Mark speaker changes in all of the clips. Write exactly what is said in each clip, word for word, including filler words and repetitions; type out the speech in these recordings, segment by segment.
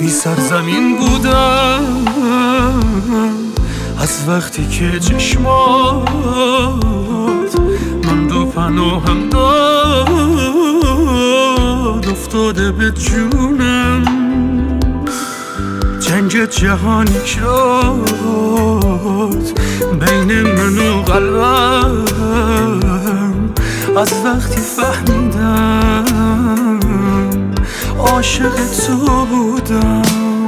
Speaker 1: بی سرزمین بودم از وقتی که چشمات من دو پناهم داد افتاده به جونم. جنگ جهانی شد بین من و قلبم از وقتی فهمیدم عاشق تو بودم.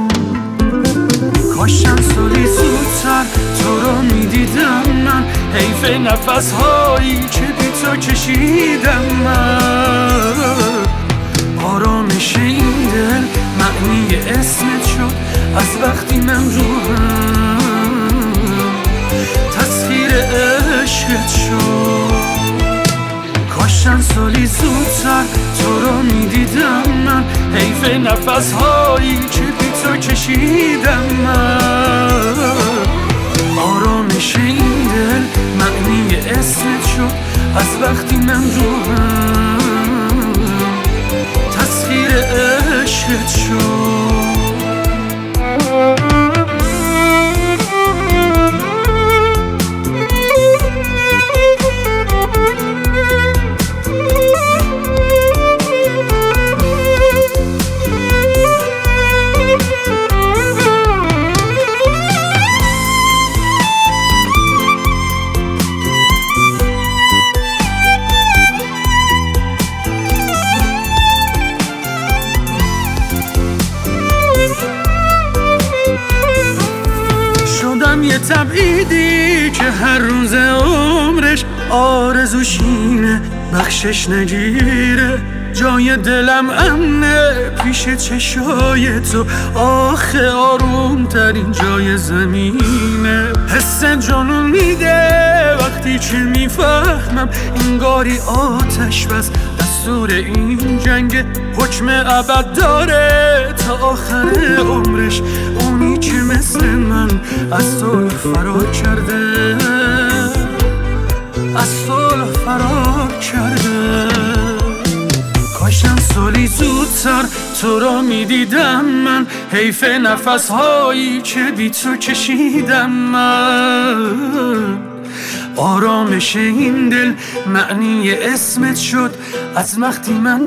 Speaker 1: کاشم سالی زودتر تو رو میدیدم من، حیف نفس هایی که بی تو کشیدم من. آرامش این دل معنی اسمت شد از وقتی من روحم تسخیر عشقت شد. کاشم سالی زودتر تو رو میدیدم من، حیف نفس هایی که بی تو کشیدم من. آرامش این دل معنی اسمت شد از وقتی من روحم تسخیر عشقت شد. یه تبعیدی که هر روز عمرش آرزوشینه بخشش نگیره. جای دلم امنه پیش چشای تو، آخه آروم ترین جای زمینه. حس جنون میده وقتی که میفهمم انگاری آتش بس دستور این جنگ، حکم ابد داره تا آخر عمرش. اونی که مثل من از صلح فرار کرده از صلح فرار کرده. کاشم سالی زودتر تو رو میدیدم من، حیف نفس هایی که بی تو کشیدم من. آرامش این دل معنی اسمت شد از وقتی من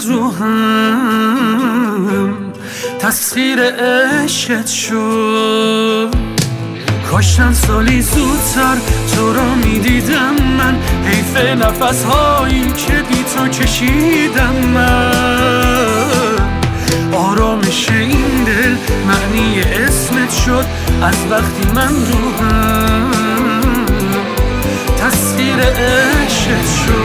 Speaker 1: روحم تسخیر عشقت شد. کاشم سالی زودتر تو رو میدیدم من، حیف نفس هایی که بی تو کشیدم من. آرامش این دل معنی اسمت شد از وقتی من روحم تسخیر عشقت شد.